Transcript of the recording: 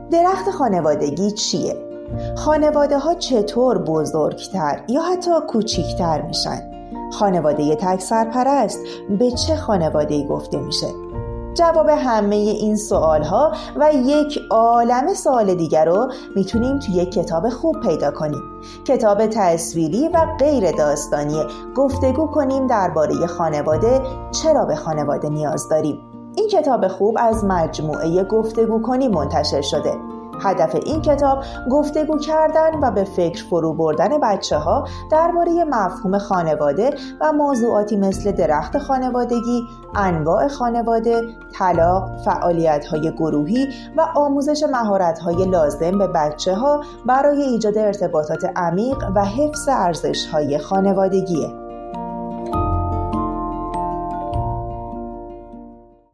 درخت خانوادگی چیه؟ خانواده ها چطور بزرگتر یا حتی کوچیکتر میشن؟ خانواده تک سرپرست به چه خانواده‌ای گفته میشه؟ جواب همه این سوالها و یک عالمه سوال دیگر رو میتونیم توی یک کتاب خوب پیدا کنیم. کتاب تصویری و غیر داستانی گفتگو کنیم درباره خانواده، چرا به خانواده نیاز داریم. این کتاب خوب از مجموعه گفتگو کنیم منتشر شده. هدف این کتاب گفتگو کردن و به فکر فرو بردن بچه‌ها درباره مفهوم خانواده و موضوعاتی مثل درخت خانوادگی، انواع خانواده، طلاق، فعالیت‌های گروهی و آموزش مهارت‌های لازم به بچه‌ها برای ایجاد ارتباطات عمیق و حفظ ارزش‌های خانوادگیه.